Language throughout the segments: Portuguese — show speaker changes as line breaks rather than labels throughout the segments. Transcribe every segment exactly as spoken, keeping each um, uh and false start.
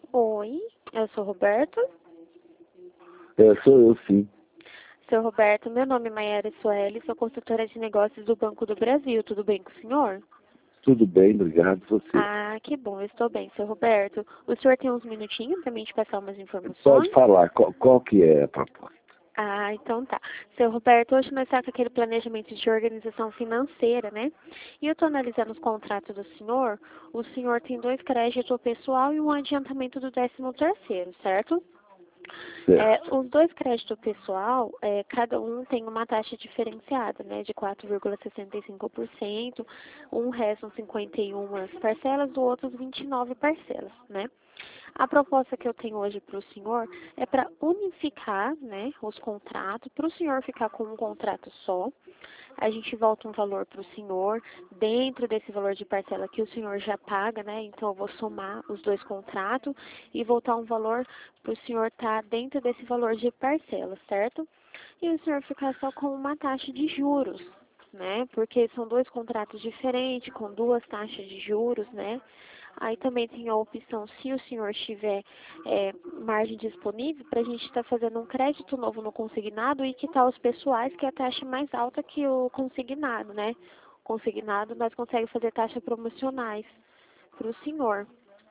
Oi, eu sou Roberto.
É, sou eu, sim.
Seu Roberto, meu nome é Maiara Sueli, sou consultora de negócios do Banco do Brasil. Tudo bem com o senhor?
Tudo bem, obrigado. Você
Ah, que bom, eu estou bem, seu Roberto. O senhor tem uns minutinhos para mim te passar umas
pode
informações?
falar qual, qual que é a proposta?
Ah, então tá. Seu Roberto, hoje nós estamos com aquele planejamento de organização financeira, né? E eu estou analisando os contratos do senhor. O senhor tem dois créditos pessoal e um adiantamento do décimo terceiro, certo? É,
Certo.
os dois créditos pessoal, é, cada um tem uma taxa diferenciada, né, de quatro vírgula sessenta e cinco por cento. Um restam cinquenta e uma parcelas, do outro vinte e nove parcelas, né? A proposta que eu tenho hoje para o senhor é para unificar, né, os contratos, para o senhor ficar com um contrato só. A gente volta um valor para o senhor, dentro desse valor de parcela que o senhor já paga, né? Então eu vou somar os dois contratos e voltar um valor para o senhor estar dentro desse valor de parcela, certo? E o senhor ficar só com uma taxa de juros, né? Porque são dois contratos diferentes, com duas taxas de juros, né? Aí também tem a opção, se o senhor tiver é, margem disponível, para a gente estar tá fazendo um crédito novo no consignado e quitar os pessoais, que é a taxa mais alta que o consignado, né? Consignado, nós conseguimos fazer taxas promocionais para o senhor.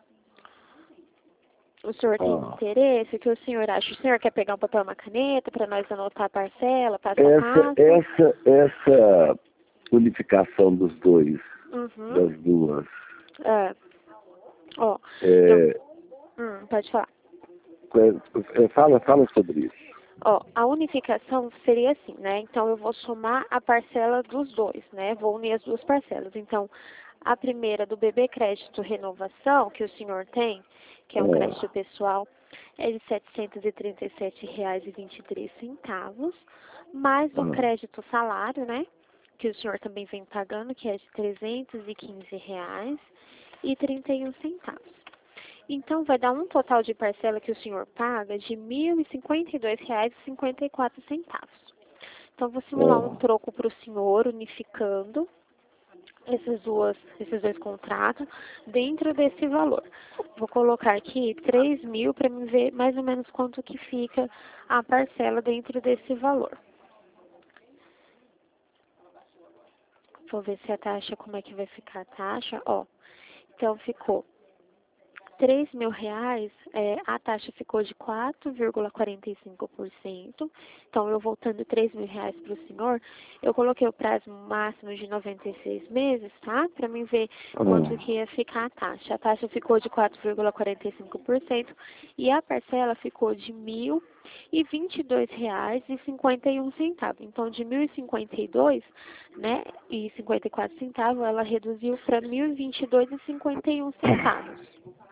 O senhor tem
Ah,
interesse? O que o senhor acha? O senhor quer pegar um papel e uma caneta para nós anotar a parcela, passo a
essa,
passo?
essa, essa unificação dos dois,
Uhum.
das duas,
É. Ó, eu...
é,
Hum, pode falar.
é, fala, fala sobre isso.
Ó, a unificação seria assim, né? Então, eu vou somar a parcela dos dois, né? Vou unir as duas parcelas. Então, a primeira do B B Crédito Renovação, que o senhor tem, que é um crédito
Ah,
pessoal, é de setecentos e trinta e sete reais e vinte e três centavos, mais o
ah,
crédito salário, né? Que o senhor também vem pagando, que é de trezentos e quinze reais e trinta e um centavos. Então, vai dar um total de parcela que o senhor paga de mil e cinquenta e dois reais e cinquenta e quatro centavos. Então, vou simular um
ah,
troco para o senhor, unificando esses, duas, esses dois contratos dentro desse valor. Vou colocar aqui três mil para me ver mais ou menos quanto que fica a parcela dentro desse valor. Vou ver se a taxa, como é que vai ficar a taxa. Ó, então ficou três mil reais, é, a taxa ficou de quatro vírgula quarenta e cinco por cento. Então, eu voltando três mil reais para o senhor, eu coloquei o prazo máximo de noventa e seis meses, tá? Para mim ver quanto
ah.
que ia ficar a taxa. A taxa ficou de quatro vírgula quarenta e cinco por cento e a parcela ficou de mil e vinte e dois reais e cinquenta e um centavos. Então, de mil e cinquenta e dois, né, e cinquenta e quatro centavos, ela reduziu para mil e vinte e dois e cinquenta e um centavos.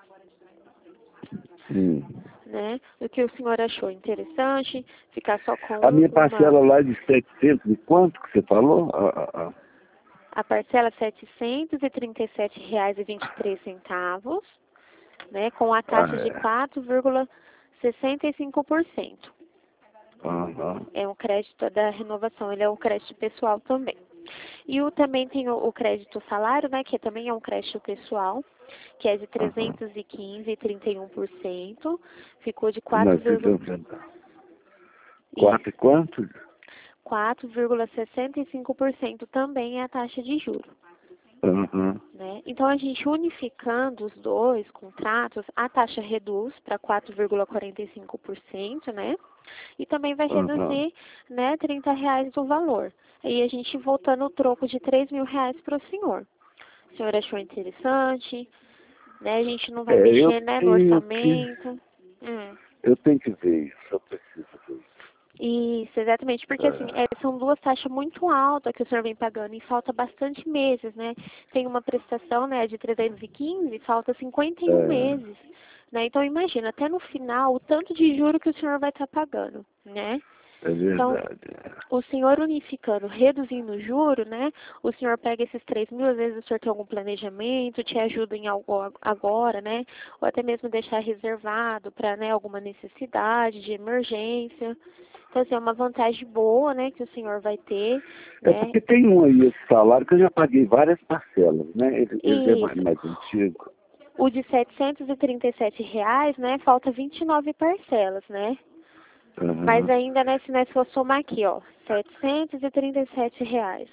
Hum.
Né? O que o senhor achou interessante, ficar só
A
com
minha
uma,
parcela lá é de setecentos, de quanto que você falou? Ah, ah,
a parcela setecentos e trinta e sete reais e vinte e três centavos, né, com a
ah,
taxa de
é.
quatro vírgula sessenta e cinco por cento.
Aham.
É um crédito da renovação, ele é um crédito pessoal também. E o, também tem o, o crédito salário, né, que também é um crédito pessoal, que é de
Aham.
trezentos e quinze vírgula trinta e um por cento, ficou de
Não,
quatro vírgula
quatro e quanto?
quatro vírgula sessenta e cinco por cento também é a taxa de juros.
Aham.
Né? Então, a gente unificando os dois contratos, a taxa reduz para quatro vírgula quarenta e cinco por cento, né? E também vai
Aham.
reduzir, né, trinta reais do valor. Aí a gente voltando o troco de três mil reais para o senhor. O senhor achou interessante, né? A gente não vai
É, eu
mexer, né, no
tenho que,
orçamento. Hum.
eu tenho que ver isso, eu preciso ver isso.
Isso, exatamente, porque assim, é,
É,
são duas taxas muito altas que o senhor vem pagando e falta bastante meses, né? Tem uma prestação, né, de trezentos e quinze, falta cinquenta e um
é,
meses, né? Então imagina, até no final, o tanto de juro que o senhor vai estar pagando, né?
é
Então,
verdade.
o senhor unificando, reduzindo o juro, né? O senhor pega esses três mil, às vezes o senhor tem algum planejamento, te ajuda em algo ag- agora, né? Ou até mesmo deixar reservado para, né, alguma necessidade de emergência. Então, assim, é uma vantagem boa, né, que o senhor vai ter,
É
né?
porque tem um aí, esse salário, que eu já paguei várias parcelas, né? Ele, ele é mais,
Isso.
mais antigo.
O de setecentos e trinta e sete reais, né, falta vinte e nove parcelas, né?
Uhum.
Mas ainda, né, se nós for somar aqui, ó, setecentos e trinta e sete reais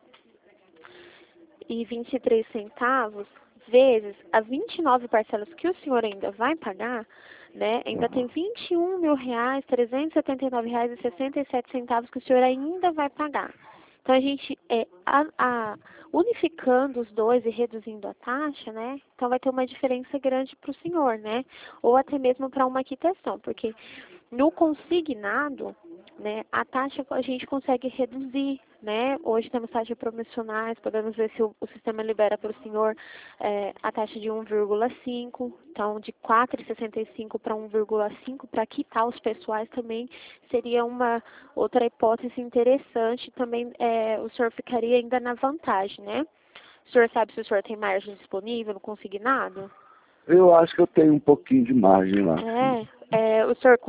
e vinte e três centavos, vezes as vinte e nove parcelas que o senhor ainda vai pagar, né, ainda tem vinte e um mil reais, trezentos e setenta e nove reais e sessenta e sete centavos que o senhor ainda vai pagar. Então, a gente, é, a, a, unificando os dois e reduzindo a taxa, né, então vai ter uma diferença grande para o senhor, né, ou até mesmo para uma quitação, porque no consignado, né, a taxa a gente consegue reduzir, né? Hoje temos taxas promocionais, podemos ver se o, o sistema libera para o senhor é, a taxa de um vírgula cinco, então de quatro vírgula sessenta e cinco para um vírgula cinco, para quitar os pessoais também seria uma outra hipótese interessante, também é, o senhor ficaria ainda na vantagem, né? O senhor sabe se o senhor tem margem disponível no consignado?
Eu acho que eu tenho um pouquinho de margem lá.
É, é o senhor